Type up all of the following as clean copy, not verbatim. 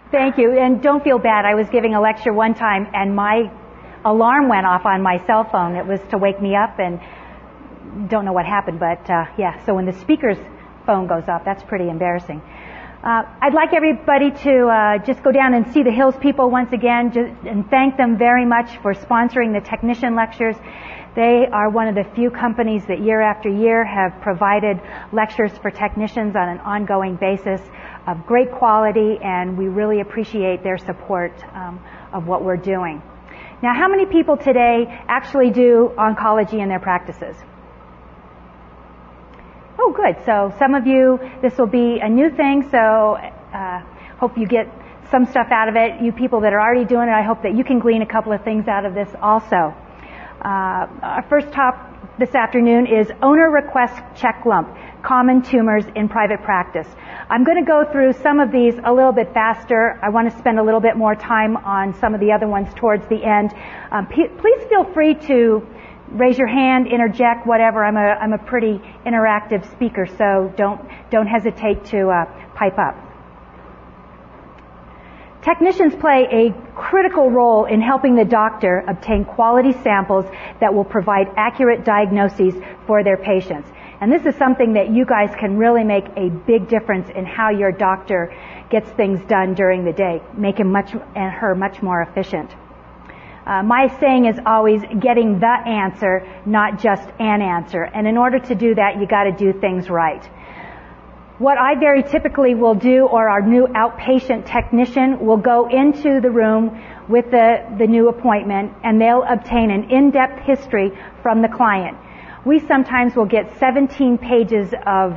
Thank you, and don't feel bad. I was giving a lecture one time, and my alarm went off on my cell phone. It was to wake me up, and don't know what happened, but yeah, so when the speaker's phone goes off, that's pretty embarrassing. I'd like everybody to just go down and see the Hills people once again and thank them very much for sponsoring the technician lectures. They are one of the few companies that year after year have provided lectures for technicians on an ongoing basis of great quality, and we really appreciate their support of what we're doing. Now, how many people today actually do oncology in their practices? Oh, good. So some of you, this will be a new thing, so hope you get some stuff out of it. You people that are already doing it, I hope that you can glean a couple of things out of this also. Our first talk this afternoon is Owner Request Check Lump, Common Tumors in Private Practice. I'm going to go through some of these a little bit faster. I want to spend a little bit more time on some of the other ones towards the end. Please feel free to raise your hand, interject, whatever. I'm a pretty interactive speaker, so don't hesitate to pipe up. Technicians play a critical role in helping the doctor obtain quality samples that will provide accurate diagnoses for their patients. And this is something that you guys can really make a big difference in how your doctor gets things done during the day, make him and her much more efficient. My saying is always getting the answer, not just an answer. And in order to do that, you got to do things right. What I very typically will do, or our new outpatient technician will go into the room with the new appointment, and they'll obtain an in-depth history from the client. We sometimes will get 17 pages of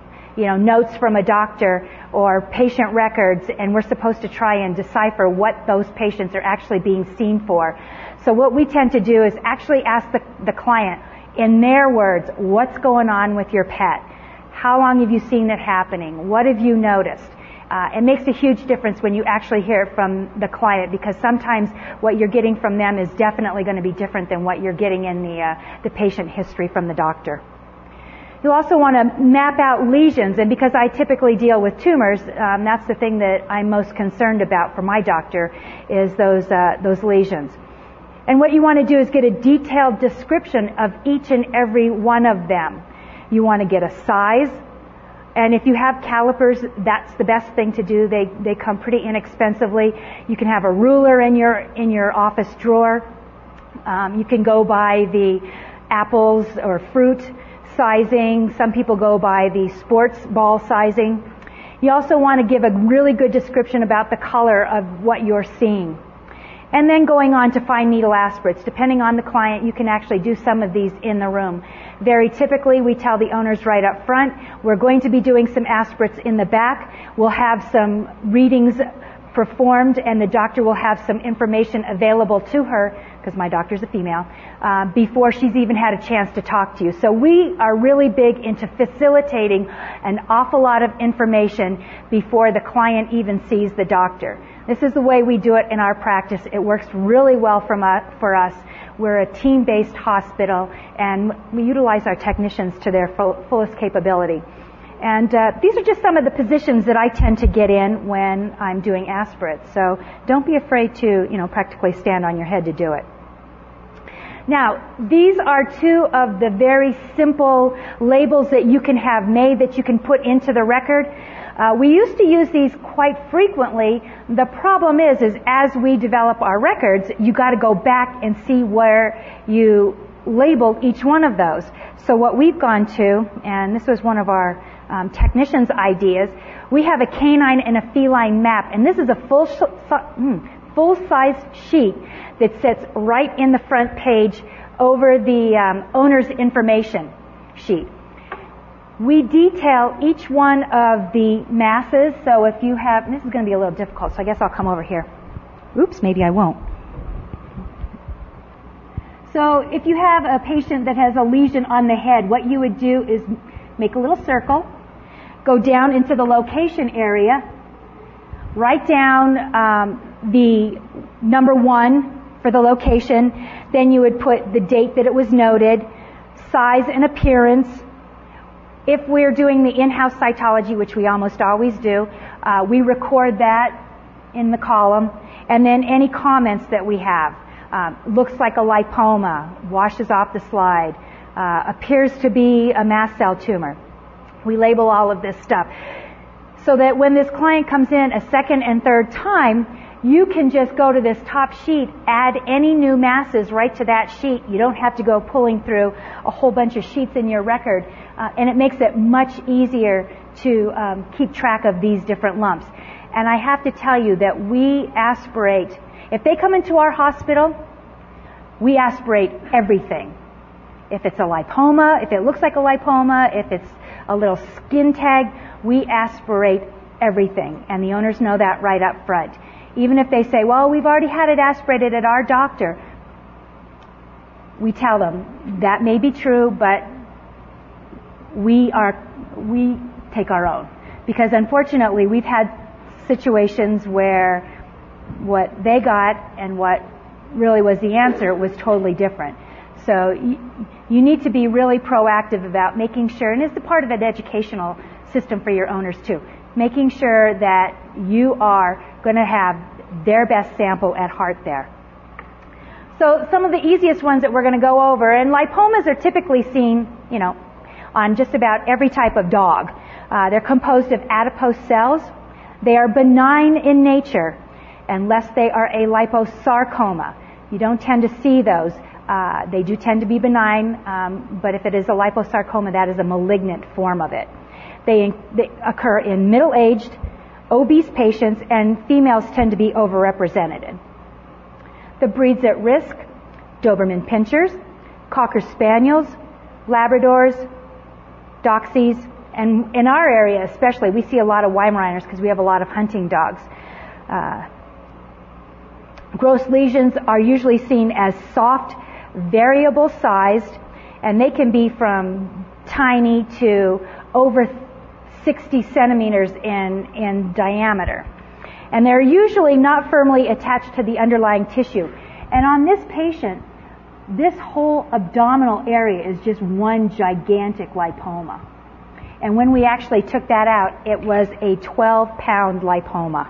notes from a doctor or patient records, and we're supposed to try and decipher what those patients are actually being seen for. So what we tend to do is actually ask the client, in their words, what's going on with your pet? How long have you seen it happening? What have you noticed? It makes a huge difference when you actually hear it from the client, because sometimes what you're getting from them is definitely going to be different than what you're getting in the patient history from the doctor. You'll also want to map out lesions, and because I typically deal with tumors, that's the thing that I'm most concerned about for my doctor, is those lesions. And what you want to do is get a detailed description of each and every one of them. You want to get a size, and if you have calipers, that's the best thing to do. They come pretty inexpensively. You can have a ruler in your office drawer. You can go by the apples or fruit sizing. Some people go by the sports ball sizing. You also want to give a really good description about the color of what you're seeing. And then going on to fine needle aspirates. Depending on the client, you can actually do some of these in the room. Very typically, we tell the owners right up front, we're going to be doing some aspirates in the back. We'll have some readings performed, and the doctor will have some information available to her, because my doctor's a female, before she's even had a chance to talk to you. So we are really big into facilitating an awful lot of information before the client even sees the doctor. This is the way we do it in our practice. It works really well for us. We're a team-based hospital, and we utilize our technicians to their fullest capability. And these are just some of the positions that I tend to get in when I'm doing aspirates. So don't be afraid to, practically stand on your head to do it. Now, these are two of the very simple labels that you can have made that you can put into the record. We used to use these quite frequently. The problem is as we develop our records, you got to go back and see where you labeled each one of those. So what we've gone to, and this was one of our technicians' ideas, we have a canine and a feline map, and this is a full-size sheet that sits right in the front page over the owner's information sheet. We detail each one of the masses, so if you have, and this is going to be a little difficult, so I guess I'll come over here. Oops, maybe I won't. So if you have a patient that has a lesion on the head, what you would do is make a little circle, go down into the location area, write down the number 1 for the location, then you would put the date that it was noted, size and appearance. If we're doing the in-house cytology, which we almost always do, we record that in the column, and then any comments that we have. Looks like a lipoma, washes off the slide, appears to be a mast cell tumor. We label all of this stuff so that when this client comes in a second and third time, you can just go to this top sheet, add any new masses right to that sheet. You don't have to go pulling through a whole bunch of sheets in your record, and it makes it much easier to keep track of these different lumps. And I have to tell you that we aspirate. If they come into our hospital, we aspirate everything. If it's a lipoma, if it looks like a lipoma, if it's a little skin tag, we aspirate everything. And the owners know that right up front. Even if they say, well, we've already had it aspirated at our doctor, we tell them that may be true, but we take our own. Because unfortunately, we've had situations where what they got and what really was the answer was totally different. So you need to be really proactive about making sure, and it's a part of an educational system for your owners too, making sure that you are going to have their best sample at heart there. So some of the easiest ones that we're going to go over, and lipomas are typically seen, on just about every type of dog. They're composed of adipose cells. They are benign in nature, unless they are a liposarcoma. You don't tend to see those. They do tend to be benign, but if it is a liposarcoma, that is a malignant form of it. They occur in middle-aged, obese patients, and females tend to be overrepresented. The breeds at risk: Doberman Pinschers, Cocker Spaniels, Labradors, Dachshunds, and in our area especially, we see a lot of Weimaraners because we have a lot of hunting dogs. Gross lesions are usually seen as soft, variable sized, and they can be from tiny to over 60 centimeters in diameter. And they're usually not firmly attached to the underlying tissue. And on this patient, this whole abdominal area is just one gigantic lipoma. And when we actually took that out, it was a 12-pound lipoma.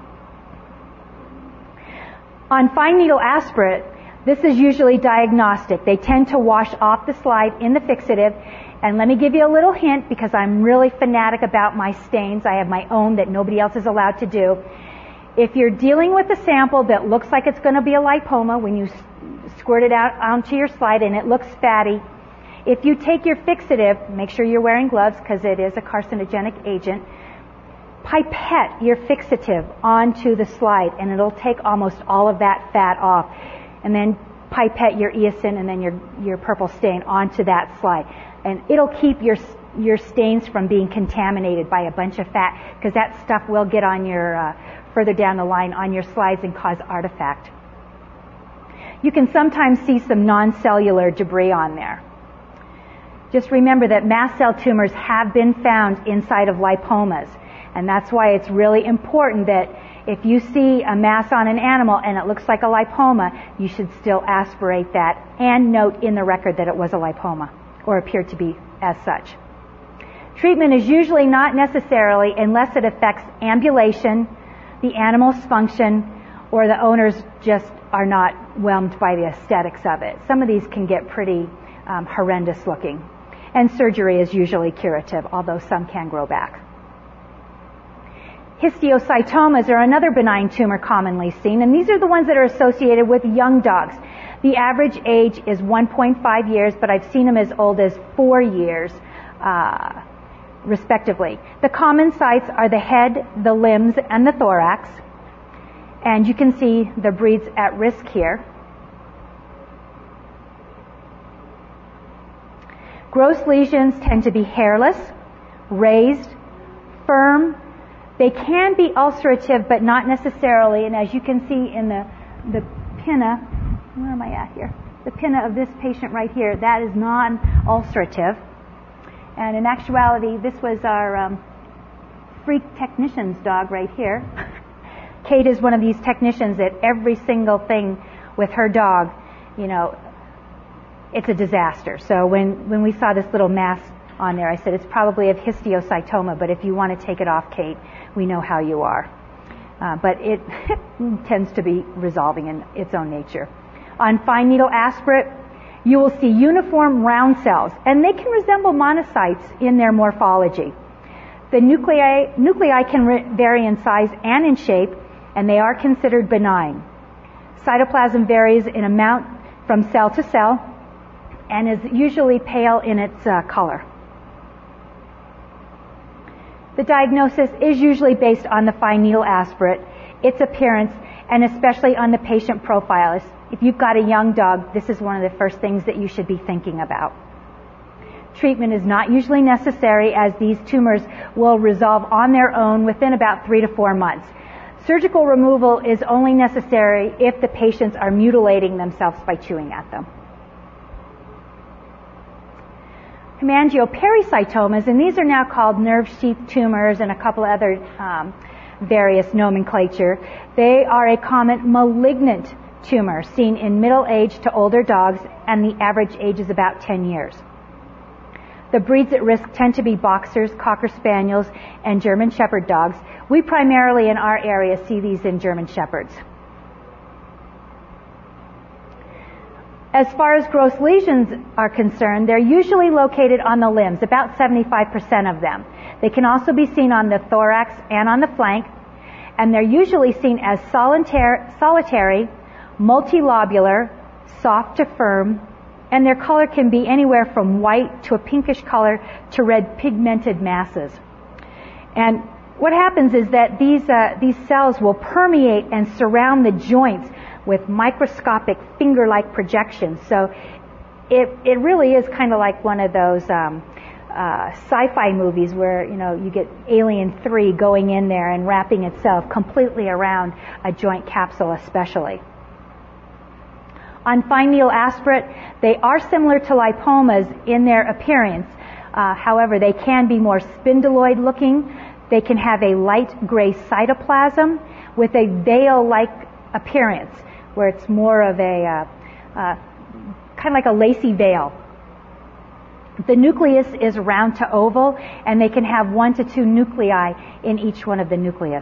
On fine needle aspirate, this is usually diagnostic. They tend to wash off the slide in the fixative. And let me give you a little hint, because I'm really fanatic about my stains. I have my own that nobody else is allowed to do. If you're dealing with a sample that looks like it's going to be a lipoma when you squirt it out onto your slide and it looks fatty, if you take your fixative, make sure you're wearing gloves because it is a carcinogenic agent, pipette your fixative onto the slide and it'll take almost all of that fat off. And then pipette your eosin and then your purple stain onto that slide. And it'll keep your stains from being contaminated by a bunch of fat, because that stuff will get on your, further down the line on your slides and cause artifact. You can sometimes see some non-cellular debris on there. Just remember that mast cell tumors have been found inside of lipomas. And that's why it's really important that if you see a mass on an animal and it looks like a lipoma, you should still aspirate that and note in the record that it was a lipoma or appeared to be as such. Treatment is usually not necessarily unless it affects ambulation, the animal's function, or the owners just are not whelmed by the aesthetics of it. Some of these can get pretty horrendous looking. And surgery is usually curative, although some can grow back. Histiocytomas are another benign tumor commonly seen, and these are the ones that are associated with young dogs. The average age is 1.5 years, but I've seen them as old as 4 years, respectively. The common sites are the head, the limbs, and the thorax. And you can see the breeds at risk here. Gross lesions tend to be hairless, raised, firm. They can be ulcerative, but not necessarily. And as you can see in the pinna, where am I at here? The pinna of this patient right here, that is non-ulcerative. And in actuality, this was our freak technician's dog right here. Kate is one of these technicians that every single thing with her dog, it's a disaster. So when we saw this little mass on there, I said, it's probably of histiocytoma, but if you want to take it off, Kate, we know how you are. but it tends to be resolving in its own nature. On fine needle aspirate, you will see uniform round cells, and they can resemble monocytes in their morphology. The nuclei can vary in size and in shape, and they are considered benign. Cytoplasm varies in amount from cell to cell and is usually pale in its color. The diagnosis is usually based on the fine needle aspirate, its appearance, and especially on the patient profile. If you've got a young dog, this is one of the first things that you should be thinking about. Treatment is not usually necessary, as these tumors will resolve on their own within about 3 to 4 months. Surgical removal is only necessary if the patients are mutilating themselves by chewing at them. Hemangiopericytomas, and these are now called nerve sheath tumors and a couple other various nomenclature. They are a common malignant tumor seen in middle-aged to older dogs, and the average age is about 10 years. The breeds at risk tend to be boxers, Cocker Spaniels, and German Shepherd dogs. We primarily in our area see these in German Shepherds. As far as gross lesions are concerned, they're usually located on the limbs, about 75% of them. They can also be seen on the thorax and on the flank, and they're usually seen as solitary, multilobular, soft to firm, and their color can be anywhere from white to a pinkish color to red pigmented masses. And what happens is that these cells will permeate and surround the joints with microscopic finger-like projections. So it really is kind of like one of those sci-fi movies where, you get Alien 3 going in there and wrapping itself completely around a joint capsule especially. On fine needle aspirate, they are similar to lipomas in their appearance. However, they can be more spindeloid looking. They can have a light gray cytoplasm with a veil-like appearance, where it's more of a kind of like a lacy veil. The nucleus is round to oval, and they can have 1 to 2 nuclei in each one of the nucleus.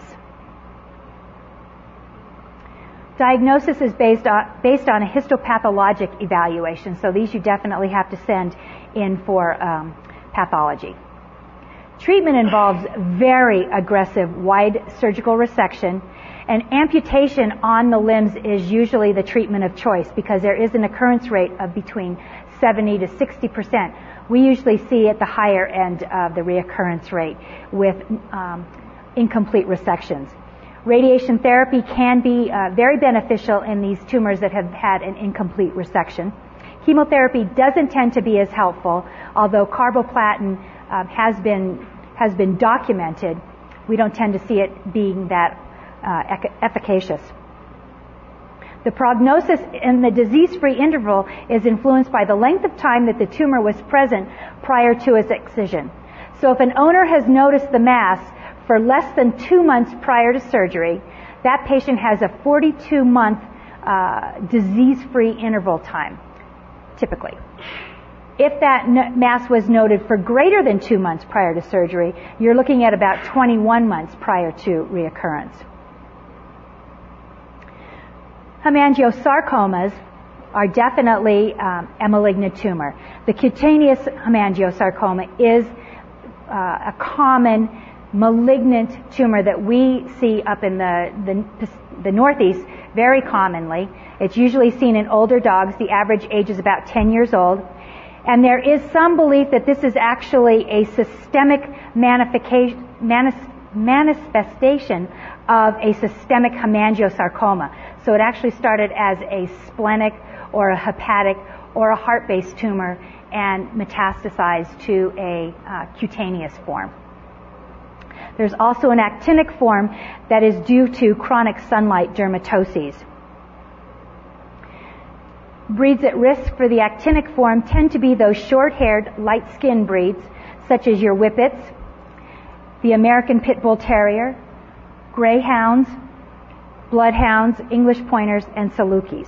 Diagnosis is based on a histopathologic evaluation, so these you definitely have to send in for pathology. Treatment involves very aggressive, wide surgical resection, and amputation on the limbs is usually the treatment of choice because there is an occurrence rate of between 70 to 60%. We usually see at the higher end of the reoccurrence rate with incomplete resections. Radiation therapy can be very beneficial in these tumors that have had an incomplete resection. Chemotherapy doesn't tend to be as helpful, although carboplatin has been documented. We don't tend to see it being that efficacious. The prognosis in the disease-free interval is influenced by the length of time that the tumor was present prior to its excision. So if an owner has noticed the mass for less than 2 months prior to surgery, that patient has a 42-month disease-free interval time, typically. If that mass was noted for greater than 2 months prior to surgery, you're looking at about 21 months prior to reoccurrence. Hemangiosarcomas are definitely a malignant tumor. The cutaneous hemangiosarcoma is a common malignant tumor that we see up in the Northeast very commonly. It's usually seen in older dogs. The average age is about 10 years old. And there is some belief that this is actually a systemic manifestation of a systemic hemangiosarcoma. So it actually started as a splenic or a hepatic or a heart-based tumor and metastasized to a cutaneous form. There's also an actinic form that is due to chronic sunlight dermatoses. Breeds at risk for the actinic form tend to be those short-haired, light-skinned breeds, such as your Whippets, the American Pit Bull Terrier, Greyhounds, Bloodhounds, English Pointers, and Salukis.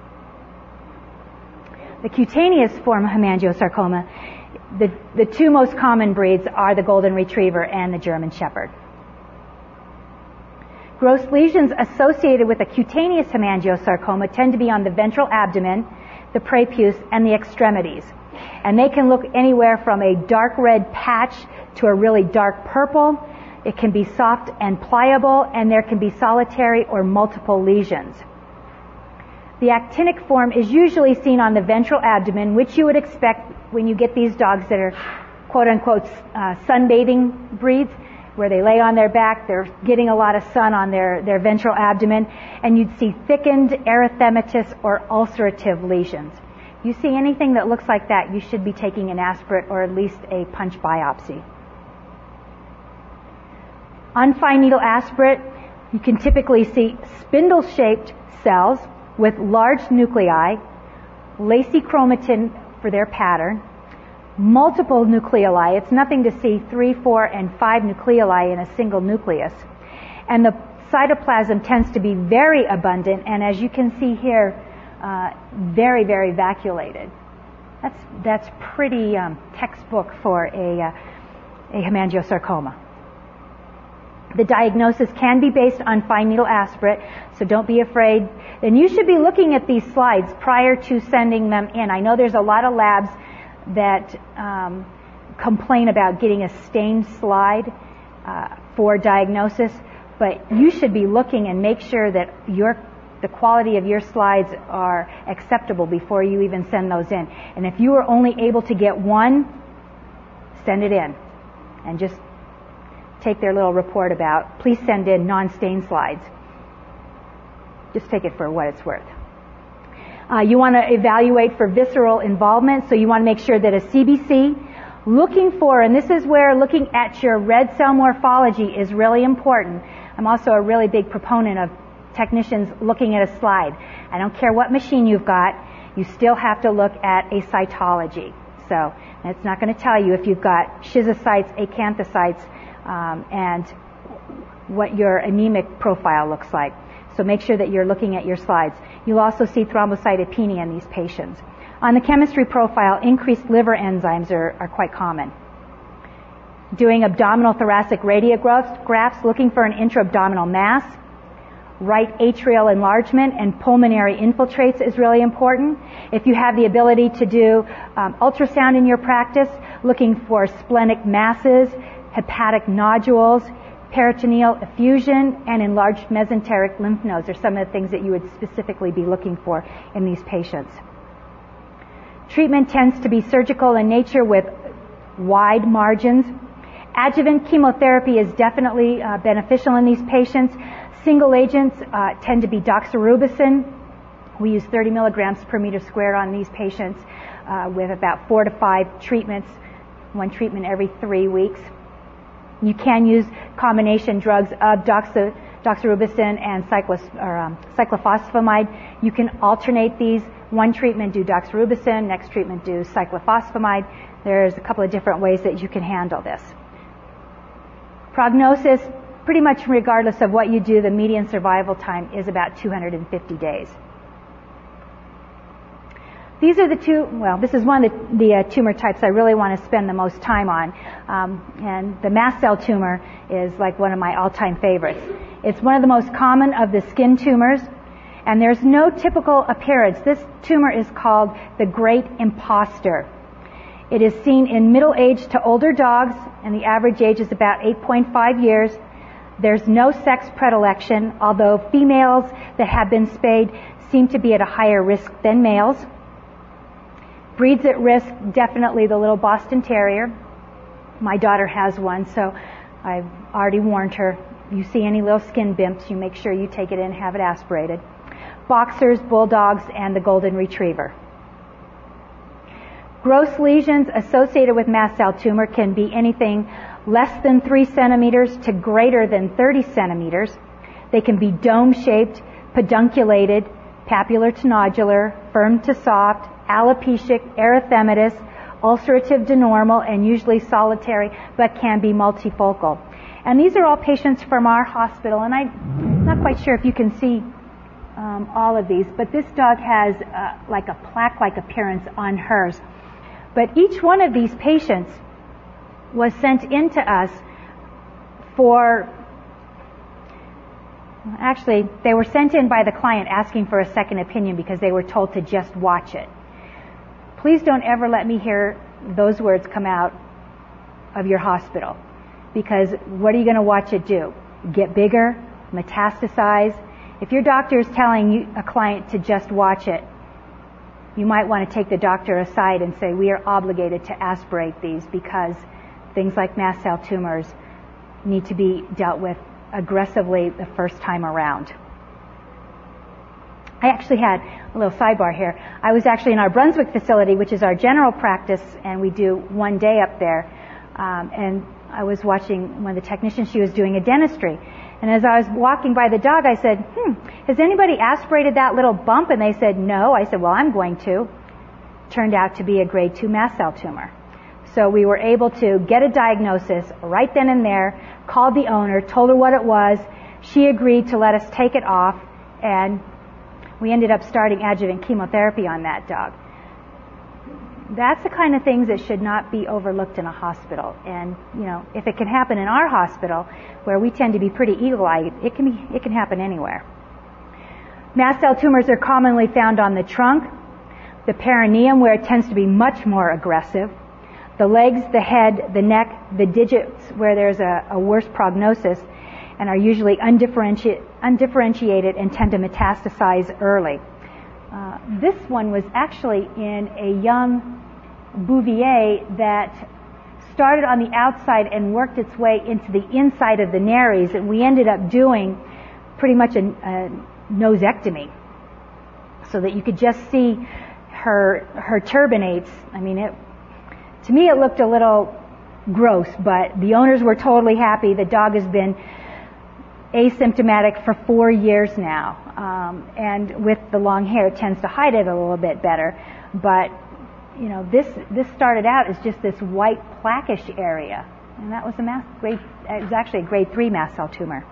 The cutaneous form of hemangiosarcoma, the two most common breeds are the Golden Retriever and the German Shepherd. Gross lesions associated with a cutaneous hemangiosarcoma tend to be on the ventral abdomen, the prepuce, and the extremities. And they can look anywhere from a dark red patch to a really dark purple. It can be soft and pliable, and there can be solitary or multiple lesions. The actinic form is usually seen on the ventral abdomen, which you would expect when you get these dogs that are quote-unquote sunbathing breeds, where they lay on their back, they're getting a lot of sun on their ventral abdomen, and you'd see thickened erythematous or ulcerative lesions. You see anything that looks like that, you should be taking an aspirate or at least a punch biopsy. On fine needle aspirate, you can typically see spindle-shaped cells with large nuclei, lacy chromatin for their pattern, multiple nucleoli. It's nothing to see 3, 4, and 5 nucleoli in a single nucleus. And the cytoplasm tends to be very abundant, and as you can see here, very, very vacuolated. That's pretty textbook for a hemangiosarcoma. The diagnosis can be based on fine needle aspirate, so don't be afraid. And you should be looking at these slides prior to sending them in. I know there's a lot of labs that complain about getting a stained slide for diagnosis, but you should be looking and make sure that the quality of your slides are acceptable before you even send those in. And if you are only able to get one, send it in. And just take their little report about, please send in non-stained slides. Just take it for what it's worth. You want to evaluate for visceral involvement, so you want to make sure that a CBC, looking for, and this is where looking at your red cell morphology is really important. I'm also a really big proponent of technicians looking at a slide. I don't care what machine you've got, you still have to look at a cytology. So it's not going to tell you if you've got schizocytes, acanthocytes, and what your anemic profile looks like. So make sure that you're looking at your slides. You'll also see thrombocytopenia in these patients. On the chemistry profile, increased liver enzymes are quite common. Doing abdominal thoracic radiographs, looking for an intra-abdominal mass. Right atrial enlargement and pulmonary infiltrates is really important. If you have the ability to do ultrasound in your practice, looking for splenic masses, hepatic nodules, peritoneal effusion, and enlarged mesenteric lymph nodes are some of the things that you would specifically be looking for in these patients. Treatment tends to be surgical in nature with wide margins. Adjuvant chemotherapy is definitely beneficial in these patients. Single agents tend to be doxorubicin. We use 30 milligrams per meter squared on these patients with about 4 to 5 treatments, one treatment every 3 weeks. You can use combination drugs of doxorubicin and cyclophosphamide. You can alternate these. One treatment do doxorubicin, next treatment do cyclophosphamide. There's a couple of different ways that you can handle this. Prognosis, pretty much regardless of what you do, the median survival time is about 250 days. These are this is one of the tumor types I really want to spend the most time on. And the mast cell tumor is like one of my all-time favorites. It's one of the most common of the skin tumors, and there's no typical appearance. This tumor is called the great imposter. It is seen in middle-aged to older dogs, and the average age is about 8.5 years. There's no sex predilection, although females that have been spayed seem to be at a higher risk than males. Breeds at risk, definitely the little Boston Terrier. My daughter has one, so I've already warned her. You see any little skin bimps, you make sure you take it in and have it aspirated. Boxers, bulldogs, and the golden retriever. Gross lesions associated with mast cell tumor can be anything less than 3 centimeters to greater than 30 centimeters. They can be dome-shaped, pedunculated, papular to nodular, firm to soft, alopecic, erythematous, ulcerative to normal, and usually solitary, but can be multifocal. And these are all patients from our hospital, and I'm not quite sure if you can see all of these, but this dog has like a plaque-like appearance on hers. But each one of these patients was sent in to us for Actually, they were sent in by the client asking for a second opinion because they were told to just watch it. Please don't ever let me hear those words come out of your hospital, because what are you going to watch it do? Get bigger? Metastasize? If your doctor is telling a client to just watch it, you might want to take the doctor aside and say, we are obligated to aspirate these because things like mast cell tumors need to be dealt with aggressively the first time around. I actually had a little sidebar here. I was actually in our Brunswick facility, which is our general practice, and we do one day up there. And I was watching one of the technicians. She was doing a dentistry. And as I was walking by the dog, I said, has anybody aspirated that little bump? And they said, no. I said, well, I'm going to. Turned out to be a grade 2 mast cell tumor. So we were able to get a diagnosis right then and there, called the owner, told her what it was. She agreed to let us take it off, and we ended up starting adjuvant chemotherapy on that dog. That's the kind of things that should not be overlooked in a hospital. And, if it can happen in our hospital, where we tend to be pretty eagle-eyed, it can happen anywhere. Mast cell tumors are commonly found on the trunk, the perineum, where it tends to be much more aggressive, the legs, the head, the neck, the digits, where there's a worse prognosis, and are usually undifferentiated and tend to metastasize early. This one was actually in a young Bouvier that started on the outside and worked its way into the inside of the nares, and we ended up doing pretty much a nosectomy so that you could just see her turbinates. I mean, to me it looked a little gross, but the owners were totally happy. The dog has been asymptomatic for 4 years now, and with the long hair it tends to hide it a little bit better. But this started out as just this white plaquish area, and that was it was actually a grade 3 mast cell tumor.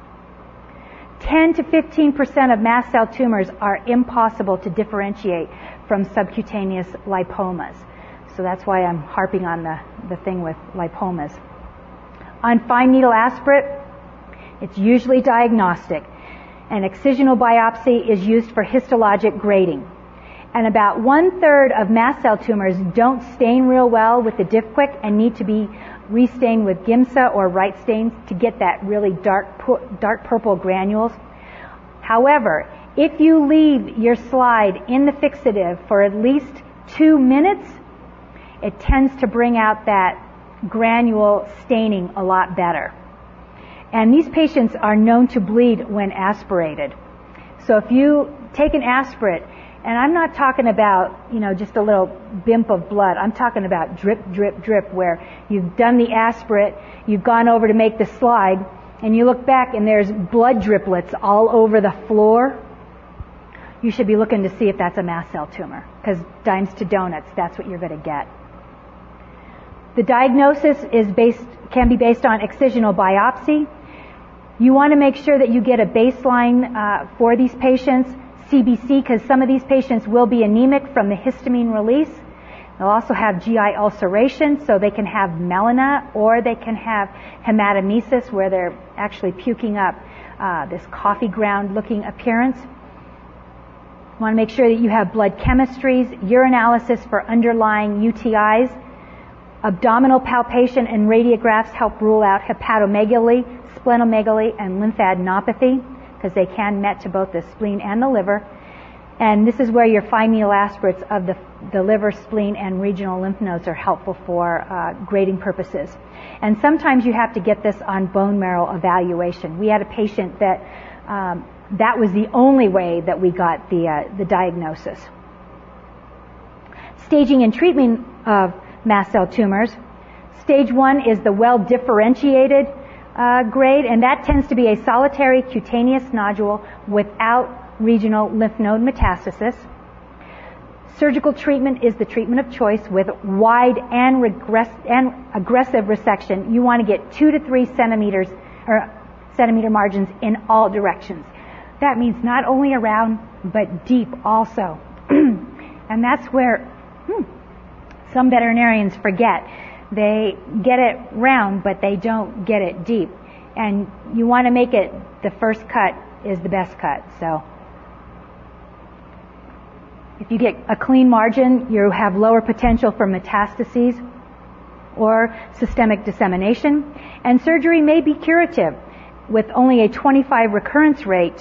10 to 15% of mast cell tumors are impossible to differentiate from subcutaneous lipomas. So that's why I'm harping on the thing with lipomas. On fine needle aspirate, it's usually diagnostic. An excisional biopsy is used for histologic grading. And about 1/3 of mast cell tumors don't stain real well with the Diff-Quick and need to be restained with Giemsa or Wright stains to get that really dark purple granules. However, if you leave your slide in the fixative for at least 2 minutes, it tends to bring out that granule staining a lot better. And these patients are known to bleed when aspirated. So if you take an aspirate, and I'm not talking about, just a little bimp of blood. I'm talking about drip, drip, drip, where you've done the aspirate, you've gone over to make the slide, and you look back and there's blood driplets all over the floor. You should be looking to see if that's a mast cell tumor, because dimes to donuts, that's what you're going to get. The diagnosis can be based on excisional biopsy. You want to make sure that you get a baseline for these patients, CBC, because some of these patients will be anemic from the histamine release. They'll also have GI ulceration, so they can have melena, or they can have hematemesis, where they're actually puking up this coffee ground looking appearance. You want to make sure that you have blood chemistries, urinalysis for underlying UTIs. Abdominal palpation and radiographs help rule out hepatomegaly, splenomegaly, and lymphadenopathy, because they can met to both the spleen and the liver. And this is where your fine needle aspirates of the liver, spleen, and regional lymph nodes are helpful for grading purposes. And sometimes you have to get this on bone marrow evaluation. We had a patient that that was the only way that we got the diagnosis. Staging and treatment of mast cell tumors. Stage 1 is the well-differentiated grade, and that tends to be a solitary cutaneous nodule without regional lymph node metastasis. Surgical treatment is the treatment of choice with wide and aggressive resection. You want to get 2 to 3 centimeter margins in all directions. That means not only around, but deep also. And that's where some veterinarians forget. They get it round, but they don't get it deep. And you want to make it the first cut is the best cut. So if you get a clean margin, you have lower potential for metastases or systemic dissemination. And surgery may be curative with only a 25% recurrence rate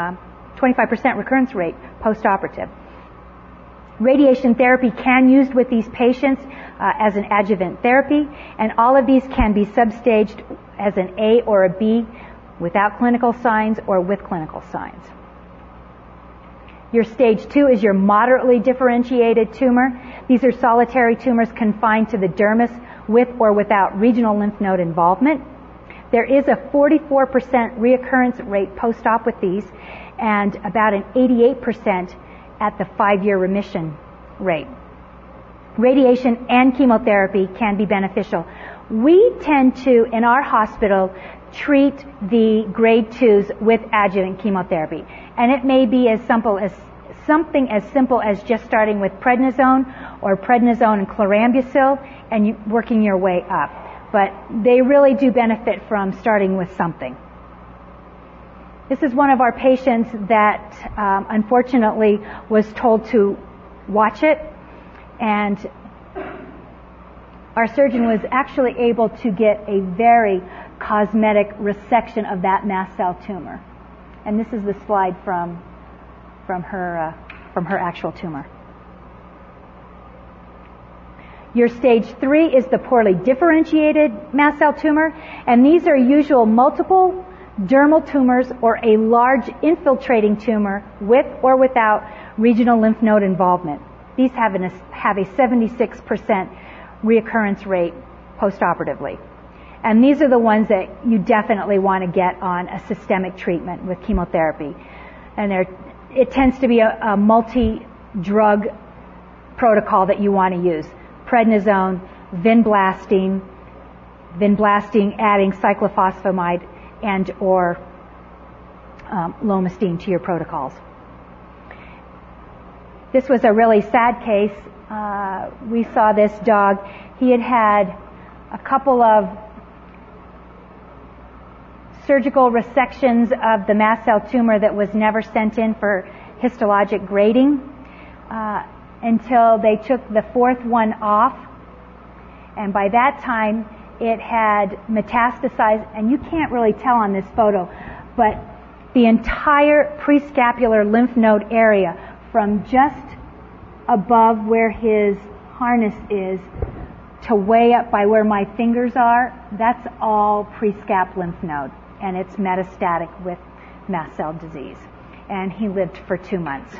post-operative. Radiation therapy can be used with these patients as an adjuvant therapy, and all of these can be substaged as an A or a B without clinical signs or with clinical signs. Your stage 2 is your moderately differentiated tumor. These are solitary tumors confined to the dermis with or without regional lymph node involvement. There is a 44% reoccurrence rate post-op with these, and about an 88% at the 5-year remission rate. Radiation and chemotherapy can be beneficial. We tend to, in our hospital, treat the grade 2s with adjuvant chemotherapy. And it may be as simple as something as simple as just starting with prednisone or prednisone and chlorambucil and working your way up. But they really do benefit from starting with something. This is one of our patients that unfortunately was told to watch it, and our surgeon was actually able to get a very cosmetic resection of that mast cell tumor. And this is the slide from her actual tumor. Your stage 3 is the poorly differentiated mast cell tumor, and these are usual multiple dermal tumors or a large infiltrating tumor with or without regional lymph node involvement. These have a 76% reoccurrence rate postoperatively. And these are the ones that you definitely want to get on a systemic treatment with chemotherapy. And it tends to be a multi-drug protocol that you want to use. Prednisone, vinblastine adding cyclophosphamide and or lomustine to your protocols. This was a really sad case. We saw this dog. He had a couple of surgical resections of the mast cell tumor that was never sent in for histologic grading until they took the fourth one off. And by that time, it had metastasized, and you can't really tell on this photo, but the entire prescapular lymph node area from just above where his harness is to way up by where my fingers are, that's all prescap lymph node, and it's metastatic with mast cell disease. And he lived for 2 months.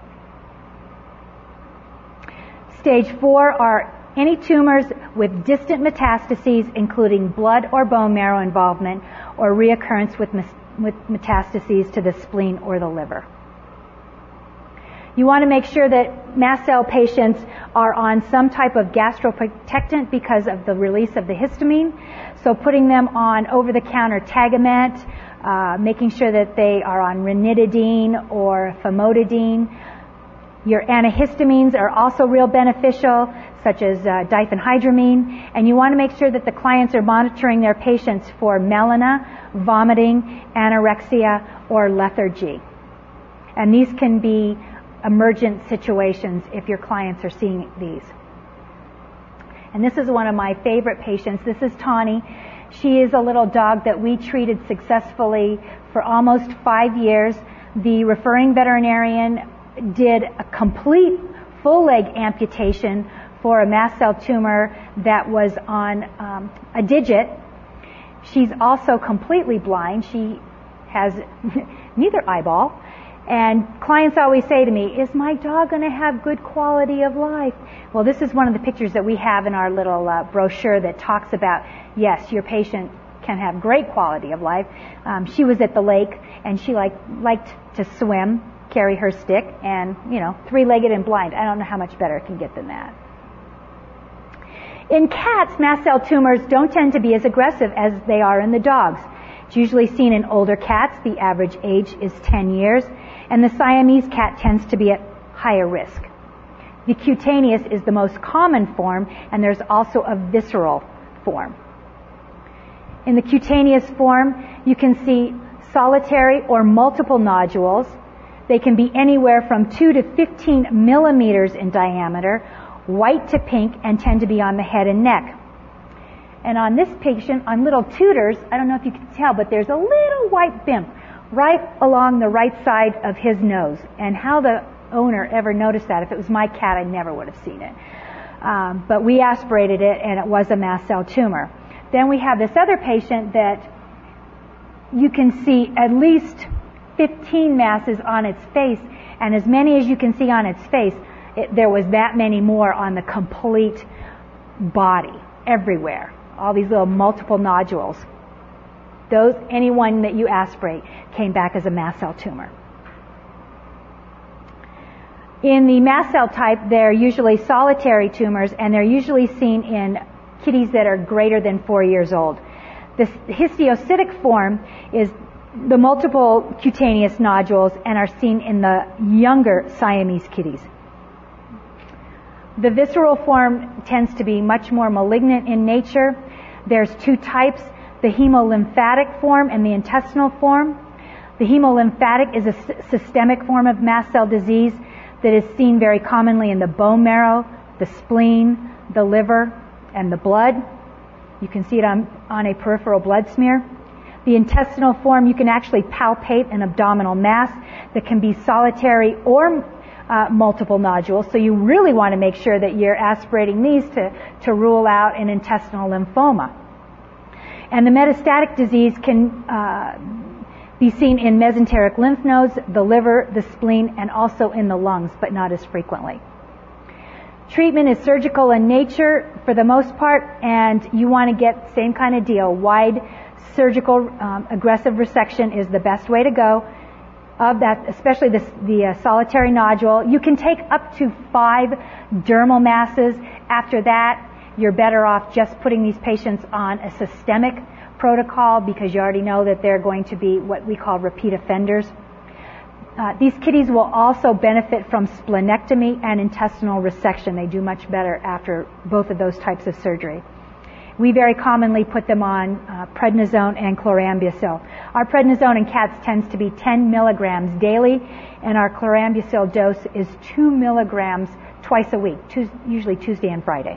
Stage 4 are any tumors with distant metastases, including blood or bone marrow involvement, or reoccurrence with metastases to the spleen or the liver. You want to make sure that mast cell patients are on some type of gastroprotectant because of the release of the histamine. So putting them on over-the-counter Tagamet, making sure that they are on ranitidine or famotidine. Your antihistamines are also real beneficial, such as diphenhydramine, and you want to make sure that the clients are monitoring their patients for melena, vomiting, anorexia, or lethargy. And these can be emergent situations if your clients are seeing these. And this is one of my favorite patients. This is Tawny. She is a little dog that we treated successfully for almost 5 years. The referring veterinarian did a complete full leg amputation for a mast cell tumor that was on a digit. She's also completely blind. She has neither eyeball. And clients always say to me, is my dog going to have good quality of life? Well, this is one of the pictures that we have in our little brochure that talks about, yes, your patient can have great quality of life. She was at the lake, and she liked to swim, carry her stick, and, 3-legged and blind. I don't know how much better it can get than that. In cats, mast cell tumors don't tend to be as aggressive as they are in the dogs. It's usually seen in older cats. The average age is 10 years. And the Siamese cat tends to be at higher risk. The cutaneous is the most common form, and there's also a visceral form. In the cutaneous form, you can see solitary or multiple nodules. They can be anywhere from 2 to 15 millimeters in diameter, white to pink, and tend to be on the head and neck. And on this patient, on little tutors, I don't know if you can tell, but there's a little white bimp right along the right side of his nose. And how the owner ever noticed that, if it was my cat, I never would have seen it. But we aspirated it, and it was a mast cell tumor. Then we have this other patient that you can see at least 15 masses on its face, and as many as you can see on its face, there was that many more on the complete body, everywhere. All these little multiple nodules. Anyone that you aspirate came back as a mast cell tumor. In the mast cell type, they're usually solitary tumors, and they're usually seen in kitties that are greater than 4 years old. The histiocytic form is the multiple cutaneous nodules and are seen in the younger Siamese kitties. The visceral form tends to be much more malignant in nature. There's two types, the hemolymphatic form and the intestinal form. The hemolymphatic is a systemic form of mast cell disease that is seen very commonly in the bone marrow, the spleen, the liver, and the blood. You can see it on a peripheral blood smear. The intestinal form, you can actually palpate an abdominal mass that can be solitary or multiple nodules. So you really want to make sure that you're aspirating these to rule out an intestinal lymphoma. And the metastatic disease can be seen in mesenteric lymph nodes, the liver, the spleen, and also in the lungs, but not as frequently. Treatment is surgical in nature for the most part, and you want to get the same kind of deal. Wide surgical aggressive resection is the best way to go. Of that, especially the solitary nodule, you can take up to 5 dermal masses. After that, you're better off just putting these patients on a systemic protocol because you already know that they're going to be what we call repeat offenders. These kitties will also benefit from splenectomy and intestinal resection. They do much better after both of those types of surgery. We very commonly put them on prednisone and chlorambucil. Our prednisone in cats tends to be 10 milligrams daily, and our chlorambucil dose is 2 milligrams twice a week, usually Tuesday and Friday.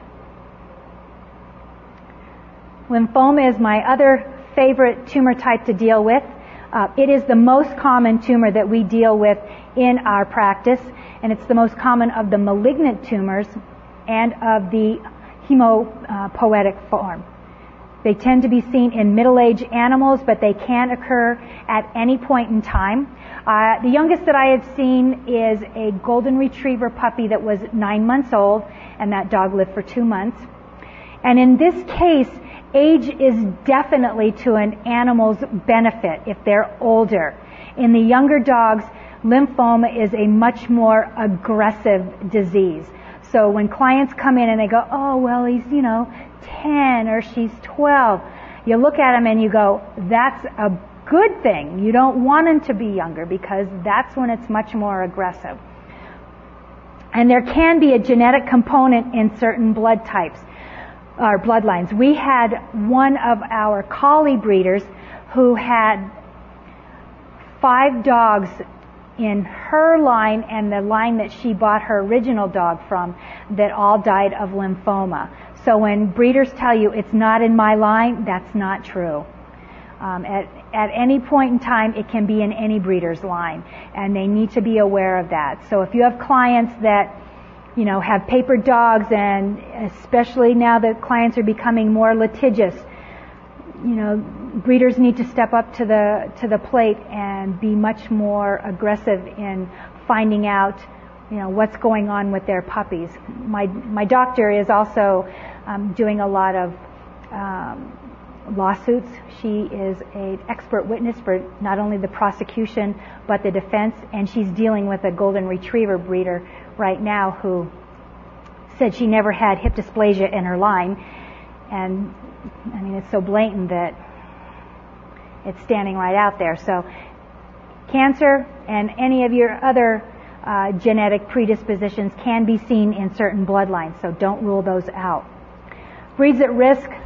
Lymphoma is my other favorite tumor type to deal with. It is the most common tumor that we deal with in our practice, and it's the most common of the malignant tumors and of the hemopoietic form. They tend to be seen in middle-aged animals, but they can occur at any point in time. The youngest that I have seen is a golden retriever puppy that was 9 months old, and that dog lived for 2 months. And in this case, age is definitely to an animal's benefit if they're older. In the younger dogs, lymphoma is a much more aggressive disease. So when clients come in and they go, oh, well, he's, 10 or she's 12, you look at them and you go, that's a good thing. You don't want them to be younger because that's when it's much more aggressive. And there can be a genetic component in certain blood types, or bloodlines. We had one of our collie breeders who had 5 dogs in her line and the line that she bought her original dog from that all died of lymphoma. So when breeders tell you it's not in my line, that's not true. At any point in time, it can be in any breeder's line, and they need to be aware of that. So if you have clients that have paper dogs, and especially now that clients are becoming more litigious, breeders need to step up to the plate and be much more aggressive in finding out, what's going on with their puppies. My doctor is also doing a lot of lawsuits. She is an expert witness for not only the prosecution but the defense, and she's dealing with a golden retriever breeder right now who said she never had hip dysplasia in her line. And it's so blatant that it's standing right out there. So cancer and any of your other genetic predispositions can be seen in certain bloodlines, so don't rule those out. Breeds at risk,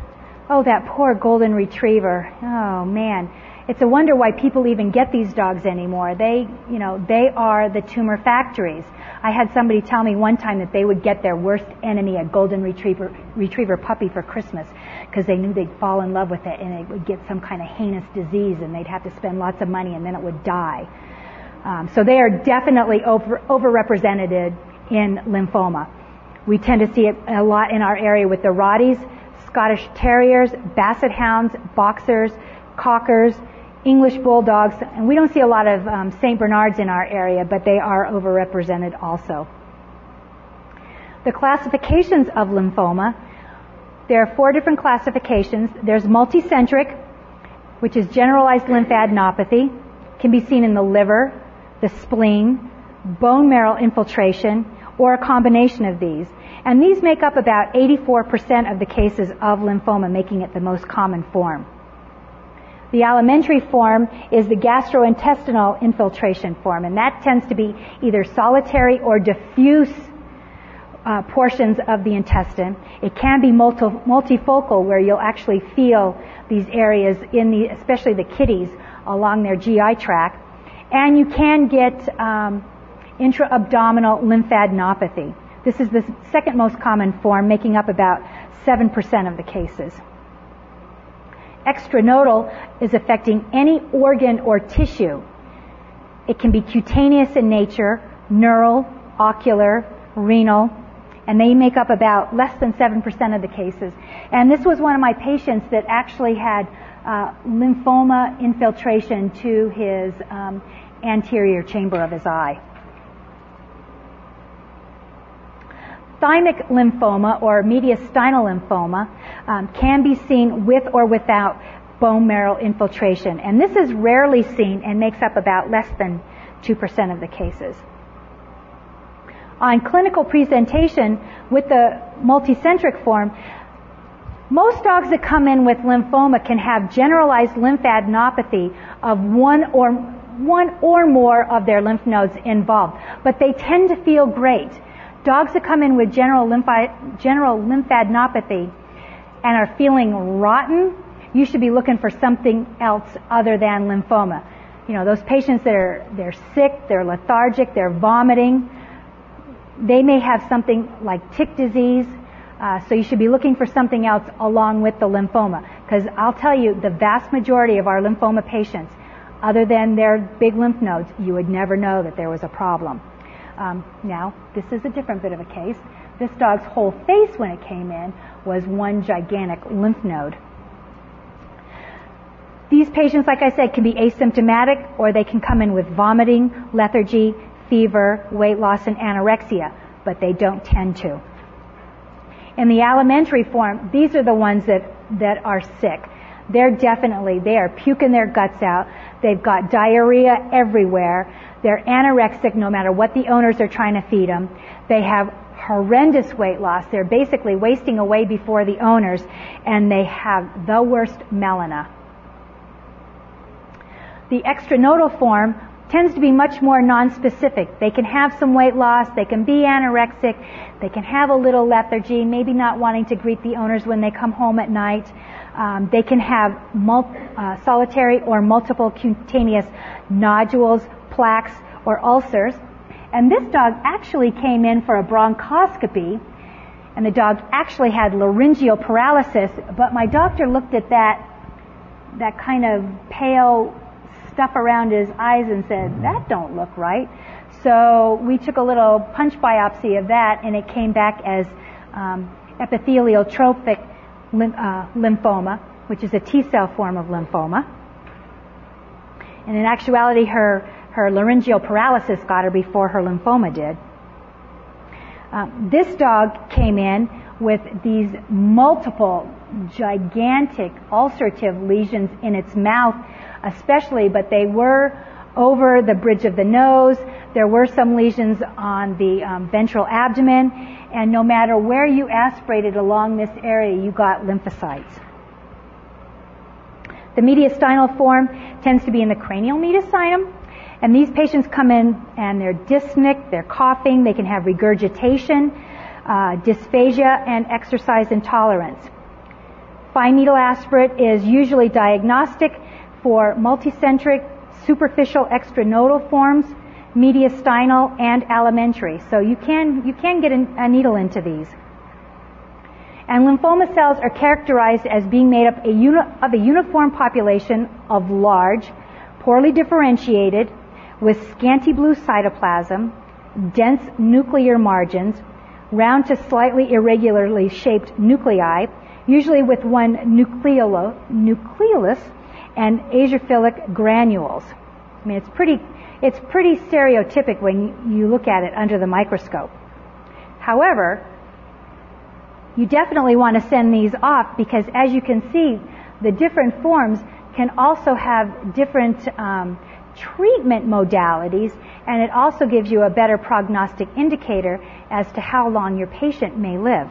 Oh, that poor golden retriever. Oh, man. It's a wonder why people even get these dogs anymore. They are the tumor factories. I had somebody tell me one time that they would get their worst enemy, a golden retriever puppy, for Christmas because they knew they'd fall in love with it and it would get some kind of heinous disease and they'd have to spend lots of money and then it would die. So they are definitely overrepresented in lymphoma. We tend to see it a lot in our area with the Rotties, Scottish Terriers, Basset Hounds, Boxers, Cockers, English Bulldogs, and we don't see a lot of St. Bernards in our area, but they are overrepresented also. The classifications of lymphoma, there are 4 different classifications. There's multicentric, which is generalized lymphadenopathy, can be seen in the liver, the spleen, bone marrow infiltration, or a combination of these. And these make up about 84% of the cases of lymphoma, making it the most common form. The alimentary form is the gastrointestinal infiltration form, and that tends to be either solitary or diffuse portions of the intestine. It can be multifocal, where you'll actually feel these areas especially the kiddies, along their GI tract. And you can get intra-abdominal lymphadenopathy. This is the second most common form, making up about 7% of the cases. Extranodal is affecting any organ or tissue. It can be cutaneous in nature, neural, ocular, renal, and they make up about less than 7% of the cases. And this was one of my patients that actually had lymphoma infiltration to his anterior chamber of his eye. Thymic lymphoma, or mediastinal lymphoma, can be seen with or without bone marrow infiltration. And this is rarely seen and makes up about less than 2% of the cases. On clinical presentation with the multicentric form, most dogs that come in with lymphoma can have generalized lymphadenopathy of one or more of their lymph nodes involved, but they tend to feel great. Dogs that come in with general lymphadenopathy and are feeling rotten, you should be looking for something else other than lymphoma. You know, those patients that they're sick, they're lethargic, they're vomiting, they may have something like tick disease, so you should be looking for something else along with the lymphoma. Because I'll tell you, the vast majority of our lymphoma patients, other than their big lymph nodes, you would never know that there was a problem. Now, this is a different bit of a case. This dog's whole face when it came in was one gigantic lymph node. These patients, like I said, can be asymptomatic, or they can come in with vomiting, lethargy, fever, weight loss, and anorexia, but they don't tend to. In the alimentary form, these are the ones that are sick. They are puking their guts out. They've got diarrhea everywhere. They're anorexic no matter what the owners are trying to feed them. They have horrendous weight loss. They're basically wasting away before the owners, and they have the worst melena. The extranodal form tends to be much more nonspecific. They can have some weight loss, they can be anorexic, they can have a little lethargy, maybe not wanting to greet the owners when they come home at night. They can have solitary or multiple cutaneous nodules, plaques, or ulcers. And this dog actually came in for a bronchoscopy, and the dog actually had laryngeal paralysis, but my doctor looked at that kind of pale stuff around his eyes and said, that don't look right. So we took a little punch biopsy of that, and it came back as epithelial trophic lymphoma, which is a T-cell form of lymphoma. And in actuality, her laryngeal paralysis got her before her lymphoma did. This dog came in with these multiple gigantic ulcerative lesions in its mouth especially, but they were over the bridge of the nose. There were some lesions on the ventral abdomen, and no matter where you aspirated along this area, you got lymphocytes. The mediastinal form tends to be in the cranial mediastinum, and these patients come in and they're dyspneic, they're coughing, they can have regurgitation, dysphagia, and exercise intolerance. Fine needle aspirate is usually diagnostic for multicentric, superficial extranodal forms, mediastinal, and alimentary. So you can get a needle into these. And lymphoma cells are characterized as being made up of a uniform population of large, poorly differentiated, with scanty blue cytoplasm, dense nuclear margins, round to slightly irregularly shaped nuclei, usually with one nucleolus and aerophilic granules. I mean, it's pretty stereotypic when you look at it under the microscope. However, you definitely want to send these off because, as you can see, the different forms can also have different treatment modalities, and it also gives you a better prognostic indicator as to how long your patient may live.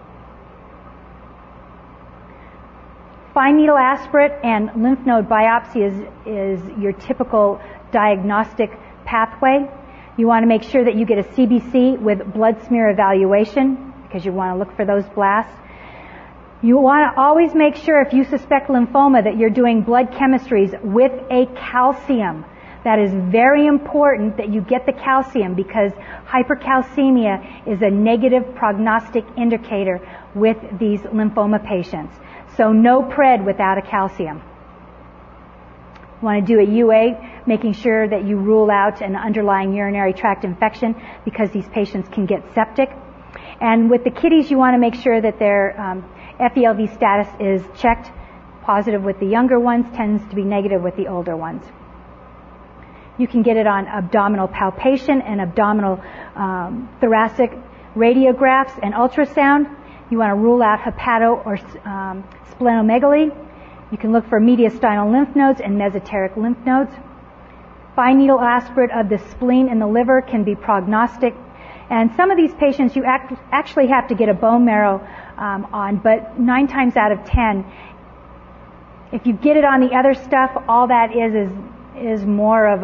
Fine needle aspirate and lymph node biopsy is your typical diagnostic pathway. You want to make sure that you get a CBC with blood smear evaluation because you want to look for those blasts. You want to always make sure, if you suspect lymphoma, that you're doing blood chemistries with a calcium. That is very important that you get the calcium because hypercalcemia is a negative prognostic indicator with these lymphoma patients. So no pred without a calcium. You want to do a UA, making sure that you rule out an underlying urinary tract infection because these patients can get septic. And with the kiddies, you want to make sure that their FELV status is checked. Positive with the younger ones, tends to be negative with the older ones. You can get it on abdominal palpation and abdominal thoracic radiographs and ultrasound. You want to rule out hepato or splenomegaly. You can look for mediastinal lymph nodes and mesenteric lymph nodes. Fine needle aspirate of the spleen and the liver can be prognostic. And some of these patients you actually have to get a bone marrow on, but 9 times out of 10, if you get it on the other stuff, all that is more of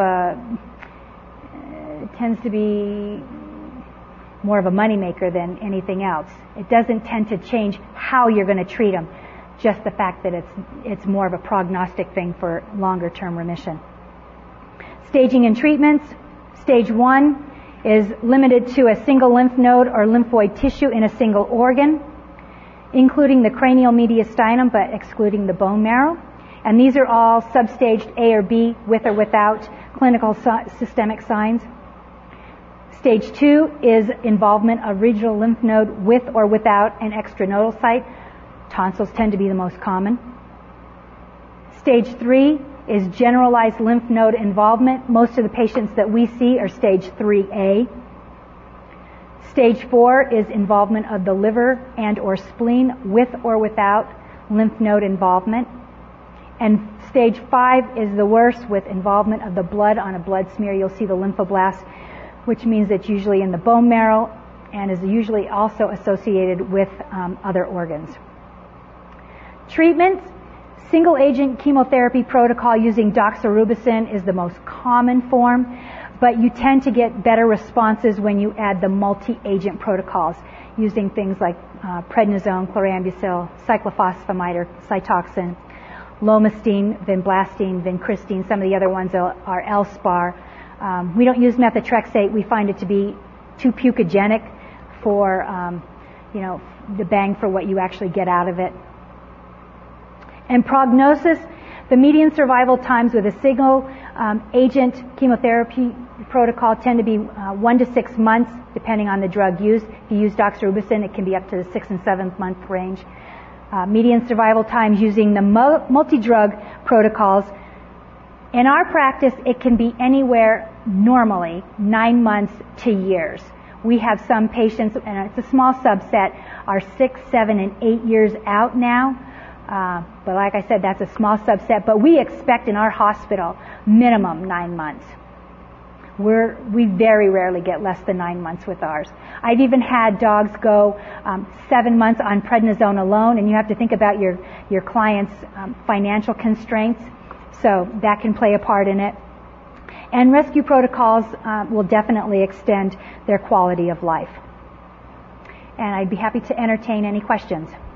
it tends to be more of a moneymaker than anything else. It doesn't tend to change how you're going to treat them, just the fact that it's more of a prognostic thing for longer term remission. Staging and treatments. Stage 1 is limited to a single lymph node or lymphoid tissue in a single organ, including the cranial mediastinum but excluding the bone marrow. And these are all substaged A or B with or without clinical systemic signs. Stage 2 is involvement of regional lymph node with or without an extranodal site. Tonsils tend to be the most common. Stage 3 is generalized lymph node involvement. Most of the patients that we see are stage 3A. Stage 4 is involvement of the liver and or spleen with or without lymph node involvement. And stage 5 is the worst, with involvement of the blood on a blood smear. You'll see the lymphoblast, which means it's usually in the bone marrow and is usually also associated with other organs. Treatments. Single agent chemotherapy protocol using doxorubicin is the most common form, but you tend to get better responses when you add the multi-agent protocols using things like prednisone, chlorambucil, cyclophosphamide or Cytoxan, lomustine, vinblastine, vincristine. Some of the other ones are Elspar. We don't use methotrexate. We find it to be too pukogenic for, the bang for what you actually get out of it. And prognosis, the median survival times with a single agent chemotherapy protocol tend to be 1 to 6 months, depending on the drug used. If you use doxorubicin, it can be up to the 6th and 7th month range. Median survival times using the multi-drug protocols. In our practice, it can be anywhere normally 9 months to years. We have some patients, and it's a small subset, are 6, 7, and 8 years out now. But like I said, that's a small subset. But we expect in our hospital minimum 9 months. We very rarely get less than 9 months with ours. I've even had dogs go 7 months on prednisone alone, and you have to think about your client's financial constraints. So that can play a part in it. And rescue protocols will definitely extend their quality of life. And I'd be happy to entertain any questions.